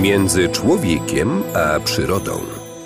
Między człowiekiem a przyrodą.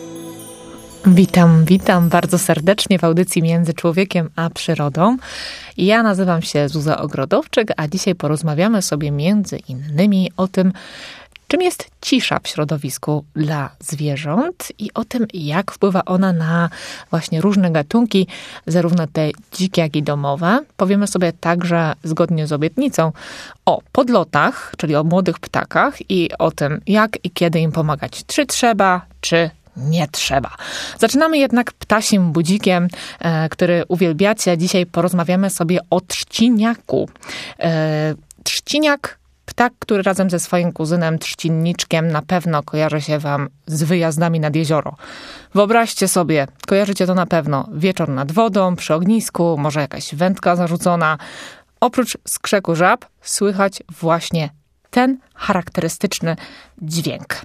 Witam bardzo serdecznie w audycji Między człowiekiem a przyrodą. Ja nazywam się Zuza Ogrodowczyk, a dzisiaj porozmawiamy sobie między innymi o tym, czym jest cisza w środowisku dla zwierząt i o tym, jak wpływa ona na właśnie różne gatunki, zarówno te dzikie, jak i domowe. Powiemy sobie także, zgodnie z obietnicą, o podlotach, czyli o młodych ptakach i o tym, jak i kiedy im pomagać. Czy trzeba, czy nie trzeba. Zaczynamy jednak ptasim budzikiem, który uwielbiacie. Dzisiaj porozmawiamy sobie o trzciniaku. Trzciniak, ptak, który razem ze swoim kuzynem trzcinniczkiem na pewno kojarzy się wam z wyjazdami nad jezioro. Wyobraźcie sobie, kojarzycie to na pewno, wieczór nad wodą, przy ognisku, może jakaś wędka zarzucona. Oprócz skrzeku żab słychać właśnie ten charakterystyczny dźwięk.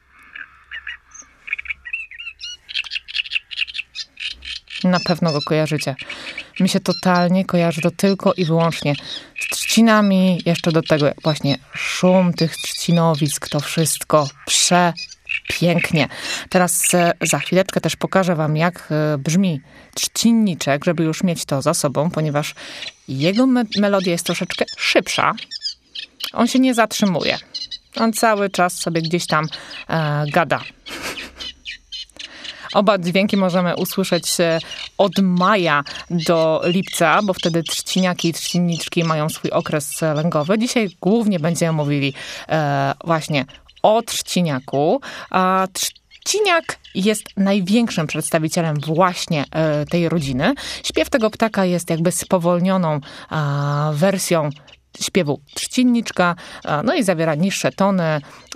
Na pewno go kojarzycie. Mi się totalnie kojarzy to tylko i wyłącznie z trzcinami. Jeszcze do tego właśnie szum tych trzcinowisk. To wszystko przepięknie. Teraz za chwileczkę też pokażę wam, jak brzmi trzcinniczek, żeby już mieć to za sobą, ponieważ jego melodia jest troszeczkę szybsza. On się nie zatrzymuje. On cały czas sobie gdzieś tam gada. Oba dźwięki możemy usłyszeć od maja do lipca, bo wtedy trzciniaki i trzcinniczki mają swój okres lęgowy. Dzisiaj głównie będziemy mówili właśnie o trzciniaku. Trzciniak jest największym przedstawicielem właśnie tej rodziny. Śpiew tego ptaka jest jakby spowolnioną wersją śpiewu trzcinniczka, no i zawiera niższe tony.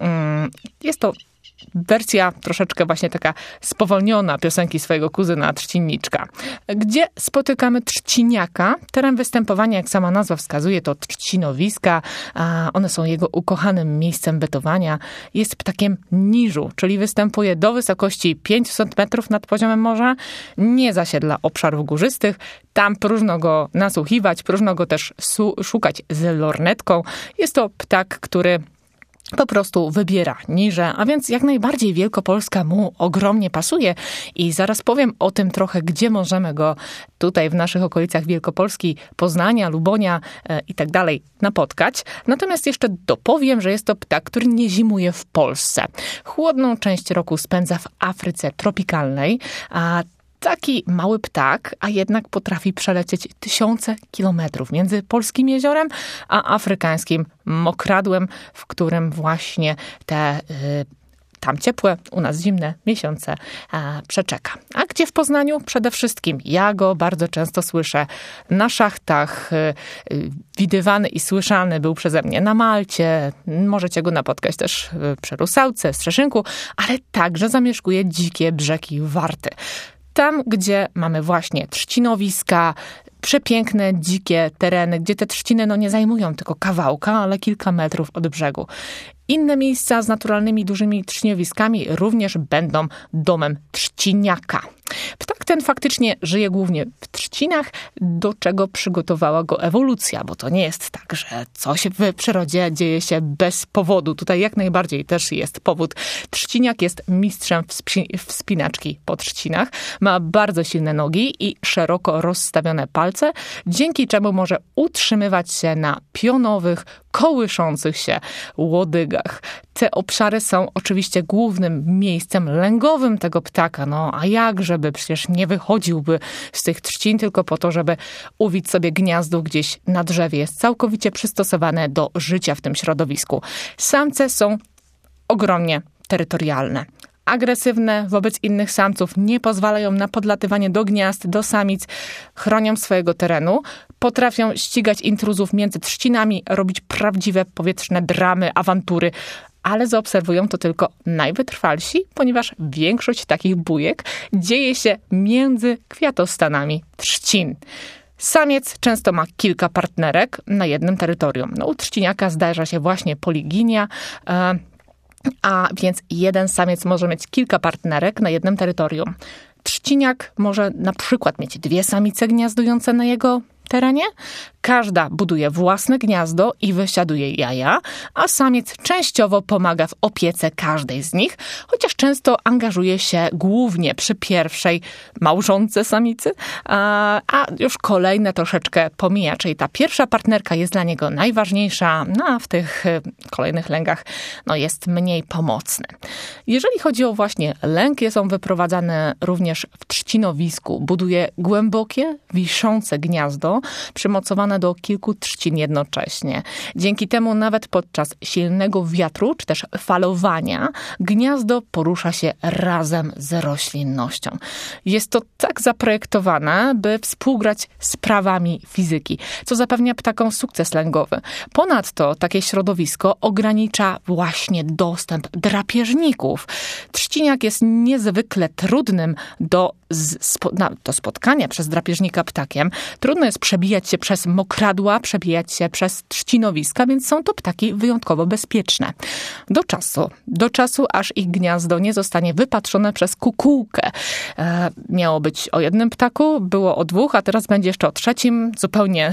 Jest to wersja troszeczkę właśnie taka spowolniona piosenki swojego kuzyna trzcinniczka. Gdzie spotykamy trzciniaka? Teren występowania, jak sama nazwa wskazuje, to trzcinowiska. One są jego ukochanym miejscem bytowania. Jest ptakiem niżu, czyli występuje do wysokości 500 metrów nad poziomem morza. Nie zasiedla obszarów górzystych. Tam próżno go nasłuchiwać, próżno go też szukać z lornetką. Jest to ptak, który po prostu wybiera niże, a więc jak najbardziej Wielkopolska mu ogromnie pasuje i zaraz powiem o tym trochę, gdzie możemy go tutaj w naszych okolicach Wielkopolski, Poznania, Lubonia i tak dalej napotkać. Natomiast jeszcze dopowiem, że jest to ptak, który nie zimuje w Polsce. Chłodną część roku spędza w Afryce tropikalnej, a taki mały ptak, a jednak potrafi przelecieć tysiące kilometrów między polskim jeziorem a afrykańskim mokradłem, w którym właśnie te tam ciepłe, u nas zimne miesiące przeczeka. A gdzie w Poznaniu? Przede wszystkim ja go bardzo często słyszę na szachtach. Widywany i słyszany był przeze mnie na Malcie. Możecie go napotkać też przy Rusałce, Strzeszynku, ale także zamieszkuje dzikie brzegi Warty. Tam, gdzie mamy właśnie trzcinowiska, przepiękne, dzikie tereny, gdzie te trzciny nie zajmują tylko kawałka, ale kilka metrów od brzegu. Inne miejsca z naturalnymi, dużymi trzcinowiskami również będą domem trzciniaka. Ptak ten faktycznie żyje głównie w trzcinach, do czego przygotowała go ewolucja, bo to nie jest tak, że coś w przyrodzie dzieje się bez powodu. Tutaj jak najbardziej też jest powód. Trzciniak jest mistrzem wspinaczki po trzcinach, ma bardzo silne nogi i szeroko rozstawione palce, dzięki czemu może utrzymywać się na pionowych, kołyszących się łodygach. Te obszary są oczywiście głównym miejscem lęgowym tego ptaka. A jakżeby, przecież nie wychodziłby z tych trzcin tylko po to, żeby uwić sobie gniazdo gdzieś na drzewie. Jest całkowicie przystosowane do życia w tym środowisku. Samce są ogromnie terytorialne. Agresywne wobec innych samców, nie pozwalają na podlatywanie do gniazd, do samic, chronią swojego terenu, potrafią ścigać intruzów między trzcinami, robić prawdziwe powietrzne dramy, awantury, ale zaobserwują to tylko najwytrwalsi, ponieważ większość takich bujek dzieje się między kwiatostanami trzcin. Samiec często ma kilka partnerek na jednym terytorium. U trzciniaka zdarza się właśnie poliginia, a więc jeden samiec może mieć kilka partnerek na jednym terytorium. Trzciniak może na przykład mieć 2 samice gniazdujące na jego terenie. Każda buduje własne gniazdo i wysiaduje jaja, a samiec częściowo pomaga w opiece każdej z nich, chociaż często angażuje się głównie przy pierwszej małżonce samicy, a już kolejne troszeczkę pomija, czyli ta pierwsza partnerka jest dla niego najważniejsza, a w tych kolejnych lęgach jest mniej pomocny. Jeżeli chodzi o właśnie lęk, jest on wyprowadzany również w trzcinowisku. Buduje głębokie, wiszące gniazdo, przymocowane do kilku trzcin jednocześnie. Dzięki temu nawet podczas silnego wiatru, czy też falowania, gniazdo porusza się razem z roślinnością. Jest to tak zaprojektowane, by współgrać z prawami fizyki, co zapewnia ptakom sukces lęgowy. Ponadto takie środowisko ogranicza właśnie dostęp drapieżników. Trzciniak jest niezwykle trudnym do spotkania przez drapieżnika ptakiem. Trudno jest przebijać się przez mokradła, przebijać się przez trzcinowiska, więc są to ptaki wyjątkowo bezpieczne. Do czasu, aż ich gniazdo nie zostanie wypatrzone przez kukułkę. Miało być o jednym ptaku, było o dwóch, a teraz będzie jeszcze o trzecim, zupełnie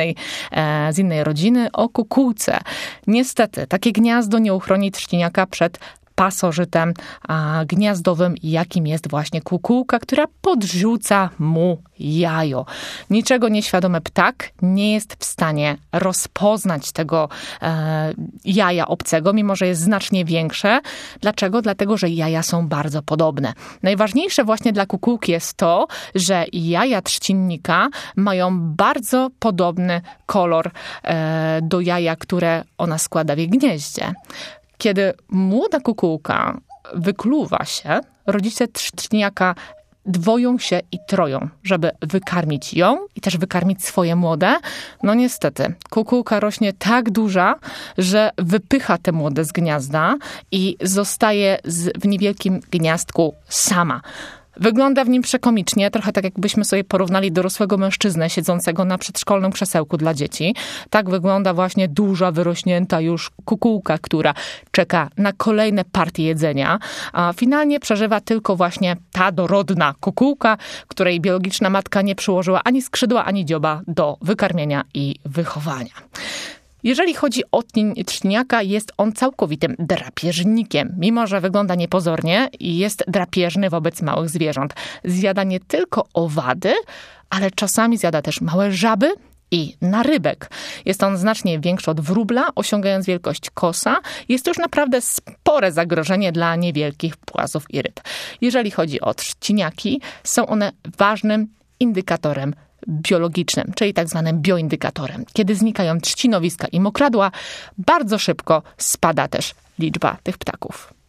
z innej rodziny, o kukułce. Niestety, takie gniazdo nie uchroni trzciniaka przed pasożytem gniazdowym, jakim jest właśnie kukułka, która podrzuca mu jajo. Niczego nieświadomy ptak nie jest w stanie rozpoznać tego jaja obcego, mimo że jest znacznie większe. Dlaczego? Dlatego, że jaja są bardzo podobne. Najważniejsze właśnie dla kukułki jest to, że jaja trzcinnika mają bardzo podobny kolor do jaja, które ona składa w jej gnieździe. Kiedy młoda kukułka wykluwa się, rodzice trzciniaka dwoją się i troją, żeby wykarmić ją i też wykarmić swoje młode. Niestety, kukułka rośnie tak duża, że wypycha te młode z gniazda i zostaje w niewielkim gniazdku sama. Wygląda w nim przekomicznie, trochę tak jakbyśmy sobie porównali dorosłego mężczyznę siedzącego na przedszkolnym krzesełku dla dzieci. Tak wygląda właśnie duża, wyrośnięta już kukułka, która czeka na kolejne partie jedzenia, a finalnie przeżywa tylko właśnie ta dorodna kukułka, której biologiczna matka nie przyłożyła ani skrzydła, ani dzioba do wykarmienia i wychowania. Jeżeli chodzi o trzciniaka, jest on całkowitym drapieżnikiem. Mimo że wygląda niepozornie, jest drapieżny wobec małych zwierząt. Zjada nie tylko owady, ale czasami zjada też małe żaby i narybek. Jest on znacznie większy od wróbla, osiągając wielkość kosa. Jest to już naprawdę spore zagrożenie dla niewielkich płazów i ryb. Jeżeli chodzi o trzciniaki, są one ważnym indykatorem biologicznym, czyli tak zwanym bioindykatorem. Kiedy znikają trzcinowiska i mokradła, bardzo szybko spada też liczba tych ptaków.